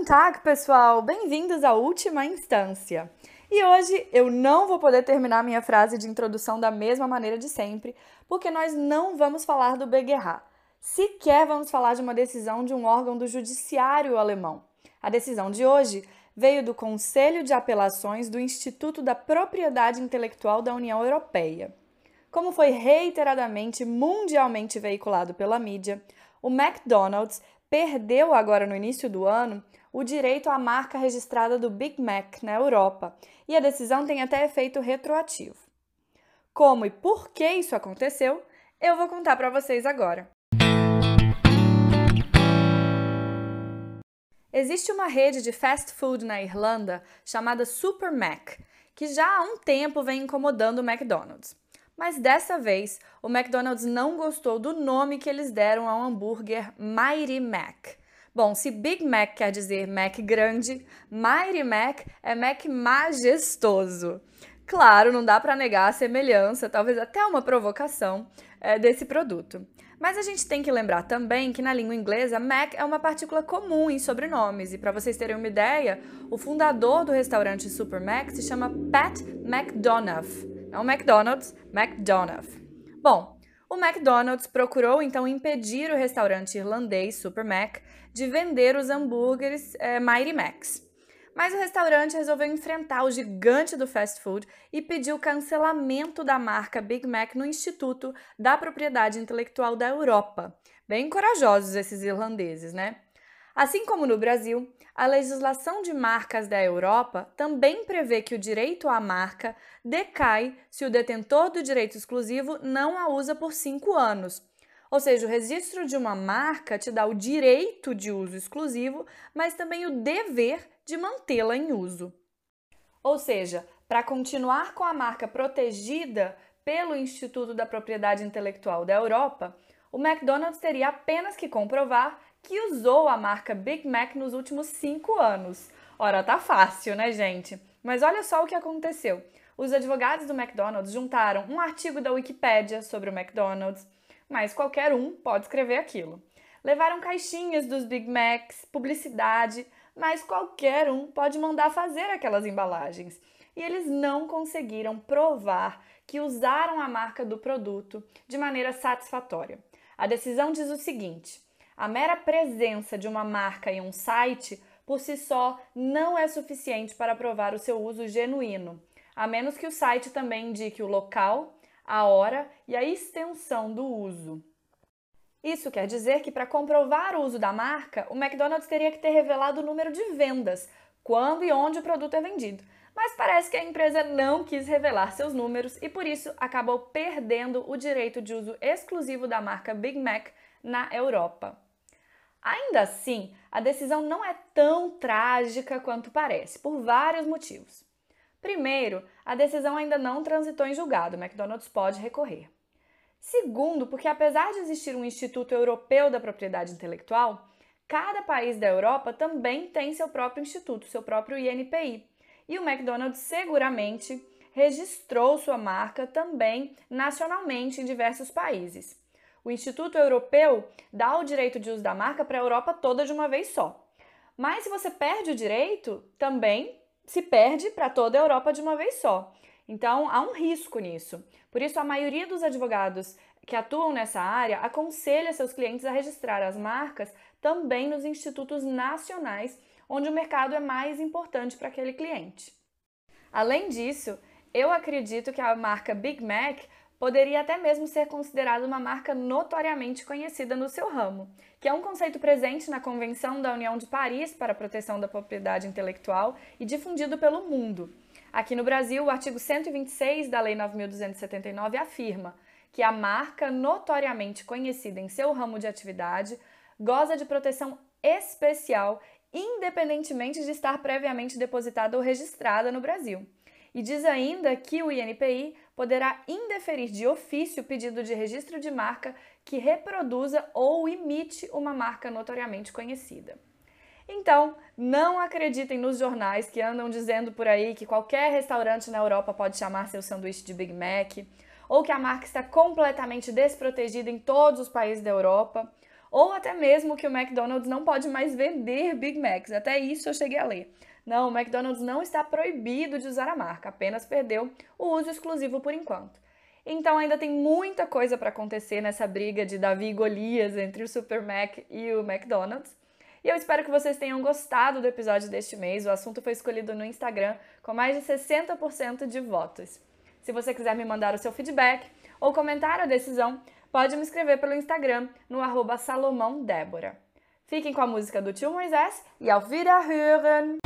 Guten Tag, pessoal! Bem-vindos à última instância. E hoje eu não vou poder terminar minha frase de introdução da mesma maneira de sempre, porque nós não vamos falar do BGH. Sequer vamos falar de uma decisão de um órgão do judiciário alemão. A decisão de hoje veio do Conselho de Apelações do Instituto da Propriedade Intelectual da União Europeia. Como foi reiteradamente mundialmente veiculado pela mídia, o McDonald's perdeu agora no início do ano o direito à marca registrada do Big Mac na Europa, e a decisão tem até efeito retroativo. Como e por que isso aconteceu, eu vou contar para vocês agora. Existe uma rede de fast food na Irlanda chamada Super Mac, que já há um tempo vem incomodando o McDonald's. Mas dessa vez, o McDonald's não gostou do nome que eles deram ao hambúrguer Mighty Mac. Bom, se Big Mac quer dizer Mac grande, Mighty Mac é Mac majestoso. Claro, não dá para negar a semelhança, talvez até uma provocação desse produto. Mas a gente tem que lembrar também que na língua inglesa, Mac é uma partícula comum em sobrenomes. E para vocês terem uma ideia, o fundador do restaurante Super Mac se chama Pat McDonough. Não McDonald's, McDonough. Bom, o McDonald's procurou então impedir o restaurante irlandês Super Mac de vender os hambúrgueres Mighty Macs. Mas o restaurante resolveu enfrentar o gigante do fast food e pediu o cancelamento da marca Big Mac no Instituto da Propriedade Intelectual da Europa. Bem corajosos esses irlandeses, né? Assim como no Brasil, a legislação de marcas da Europa também prevê que o direito à marca decai se o detentor do direito exclusivo não a usa por 5 anos. Ou seja, o registro de uma marca te dá o direito de uso exclusivo, mas também o dever de mantê-la em uso. Ou seja, para continuar com a marca protegida pelo Instituto da Propriedade Intelectual da Europa, o McDonald's teria apenas que comprovar que usou a marca Big Mac nos últimos 5 anos. Ora, tá fácil, né, gente? Mas olha só o que aconteceu. Os advogados do McDonald's juntaram um artigo da Wikipédia sobre o McDonald's, mas qualquer um pode escrever aquilo. Levaram caixinhas dos Big Macs, publicidade, mas qualquer um pode mandar fazer aquelas embalagens. E eles não conseguiram provar que usaram a marca do produto de maneira satisfatória. A decisão diz o seguinte: a mera presença de uma marca em um site, por si só, não é suficiente para provar o seu uso genuíno, a menos que o site também indique o local, a hora e a extensão do uso. Isso quer dizer que, para comprovar o uso da marca, o McDonald's teria que ter revelado o número de vendas, quando e onde o produto é vendido. Mas parece que a empresa não quis revelar seus números e, por isso, acabou perdendo o direito de uso exclusivo da marca Big Mac na Europa. Ainda assim, a decisão não é tão trágica quanto parece, por vários motivos. Primeiro, a decisão ainda não transitou em julgado, o McDonald's pode recorrer. Segundo, porque apesar de existir um Instituto Europeu da Propriedade Intelectual, cada país da Europa também tem seu próprio instituto, seu próprio INPI. E o McDonald's seguramente registrou sua marca também nacionalmente em diversos países. O Instituto Europeu dá o direito de uso da marca para a Europa toda de uma vez só. Mas se você perde o direito, também se perde para toda a Europa de uma vez só. Então, há um risco nisso. Por isso, a maioria dos advogados que atuam nessa área aconselha seus clientes a registrar as marcas também nos institutos nacionais, onde o mercado é mais importante para aquele cliente. Além disso, eu acredito que a marca Big Mac poderia até mesmo ser considerada uma marca notoriamente conhecida no seu ramo, que é um conceito presente na Convenção da União de Paris para a Proteção da Propriedade Intelectual e difundido pelo mundo. Aqui no Brasil, o artigo 126 da Lei 9.279 afirma que a marca notoriamente conhecida em seu ramo de atividade goza de proteção especial, independentemente de estar previamente depositada ou registrada no Brasil. E diz ainda que o INPI poderá indeferir de ofício o pedido de registro de marca que reproduza ou imite uma marca notoriamente conhecida. Então, não acreditem nos jornais que andam dizendo por aí que qualquer restaurante na Europa pode chamar seu sanduíche de Big Mac, ou que a marca está completamente desprotegida em todos os países da Europa, ou até mesmo que o McDonald's não pode mais vender Big Macs. Até isso eu cheguei a ler. Não, o McDonald's não está proibido de usar a marca, apenas perdeu o uso exclusivo por enquanto. Então ainda tem muita coisa para acontecer nessa briga de Davi e Golias entre o Super Mac e o McDonald's. E eu espero que vocês tenham gostado do episódio deste mês. O assunto foi escolhido no Instagram com mais de 60% de votos. Se você quiser me mandar o seu feedback ou comentar a decisão, pode me escrever pelo Instagram no @salomãodébora. Fiquem com a música do Tio Moisés e auf Wiederhören!